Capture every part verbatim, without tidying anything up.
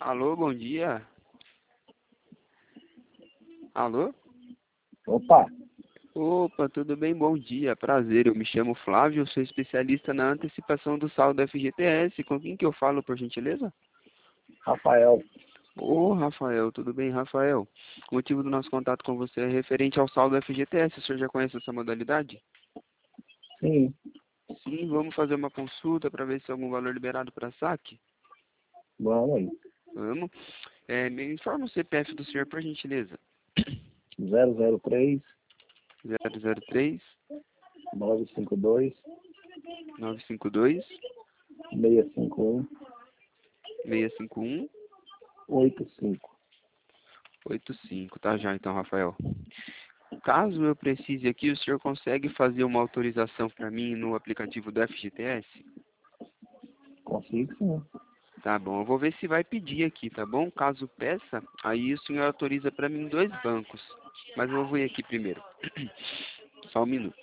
Alô, bom dia. Alô? Opa, Opa, tudo bem? Bom dia. Prazer, eu me chamo Flávio, sou especialista na antecipação do saldo F G T S. Com quem que eu falo, por gentileza? Rafael. Ô, Rafael, tudo bem, Rafael? O motivo do nosso contato com você é referente ao saldo F G T S. O senhor já conhece essa modalidade? Sim, Sim, vamos fazer uma consulta para ver se tem algum valor liberado para saque? vamos aí. Vamos. É, me informa o C P F do senhor, por gentileza. zero zero três, zero zero três, nove cinco dois, nove cinco dois, seis cinco um, seis cinco um, oito cinco. oito cinco. Tá já então, Rafael. Caso eu precise aqui, o senhor consegue fazer uma autorização para mim no aplicativo do F G T S? Consigo sim. Tá bom, eu vou ver se vai pedir aqui, tá bom? Caso peça, aí o senhor autoriza para mim dois bancos. Mas eu vou ver aqui primeiro. Só um minuto.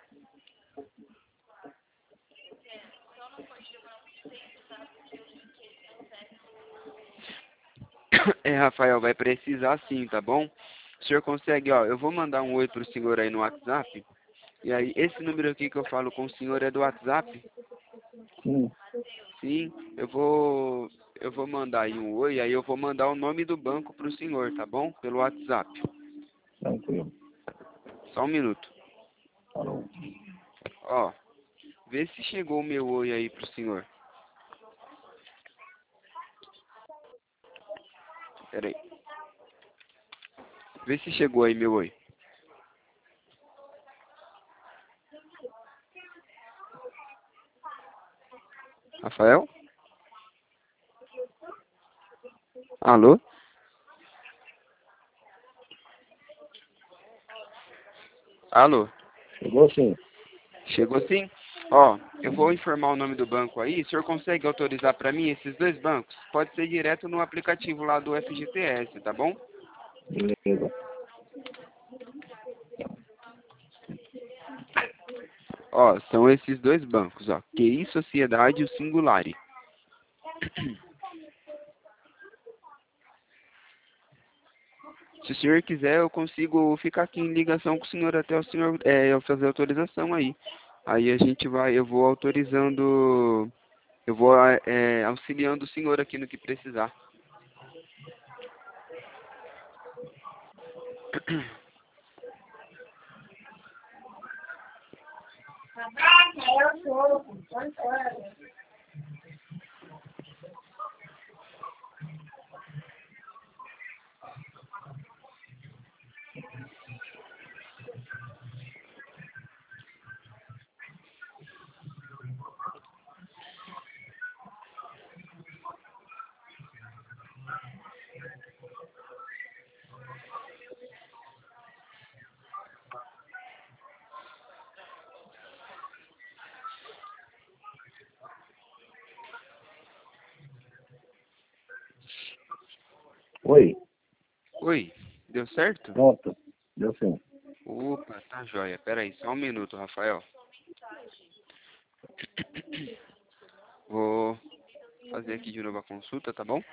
É, Rafael, vai precisar sim, tá bom? O senhor consegue, ó, eu vou mandar um oi pro senhor aí no WhatsApp. E aí, esse número aqui que eu falo com o senhor é do WhatsApp? Sim, Sim, eu vou eu vou mandar aí um oi, aí eu vou mandar o nome do banco pro senhor, tá bom? Pelo WhatsApp. tranquilo. Só um minuto. Falou. Ó, vê se chegou o meu oi aí pro senhor. Pera aí. Vê se chegou aí meu oi. Rafael? Alô? Alô? Chegou sim. Chegou sim? Ó, eu vou informar o nome do banco aí. O senhor consegue autorizar para mim esses dois bancos? Pode ser direto no aplicativo lá do F G T S, tá bom? Beleza. Ó, são esses dois bancos, ó. Q I Sociedade e o Singulari. Se o senhor quiser, eu consigo ficar aqui em ligação com o senhor até o senhor é, eu fazer a autorização aí. Aí a gente vai, eu vou autorizando, eu vou é, auxiliando o senhor aqui no que precisar. Oi, Oi, deu certo? pronto. Deu sim. Opa, tá joia. Pera aí, só um minuto, Rafael. Vou fazer aqui de novo a consulta, tá bom?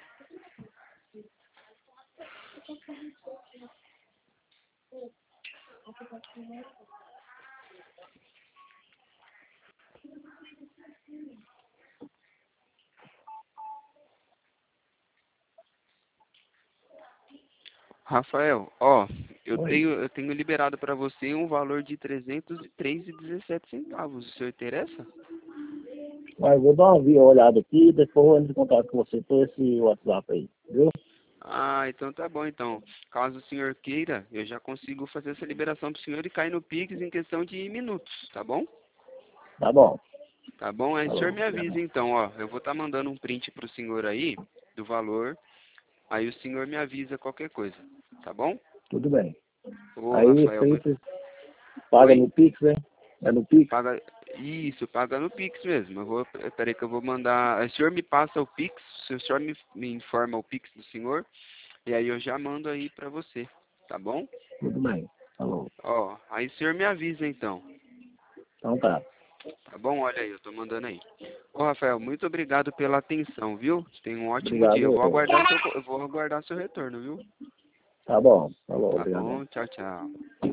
Rafael, ó, eu Oi. tenho, eu tenho liberado para você um valor de trezentos e três e dezessete centavos. O senhor interessa? Mas vou dar uma via- olhada aqui e depois eu entro em contato com você por esse WhatsApp aí. Viu? Ah, então tá bom, então. Caso o senhor queira, eu já consigo fazer essa liberação pro senhor e cair no Pix em questão de minutos, tá bom? Tá bom. Tá bom? Aí o senhor Falou. me avisa então, ó. Eu vou estar mandando um print pro senhor aí, do valor. Aí o senhor me avisa qualquer coisa, tá bom? Tudo bem. Ô, Aí isso Rafael, aí mãe. você paga Oi. no Pix, né? É no Pix? Paga. Isso, paga no Pix mesmo. Eu vou. Peraí que eu vou mandar. O senhor me passa o Pix, se o senhor me, me informa o Pix do senhor, e aí eu já mando aí pra você, tá bom? Tudo bem. Falou. Ó, aí o senhor me avisa então. Então tá. Tá bom? Olha aí, eu tô mandando aí. Ô, Rafael, muito obrigado pela atenção, viu? Tenha um ótimo Obrigado, dia. Eu vou eu. aguardar seu, eu vou aguardar seu retorno, viu? Tá bom, tá bom, Tá obrigado. bom? Tchau, tchau.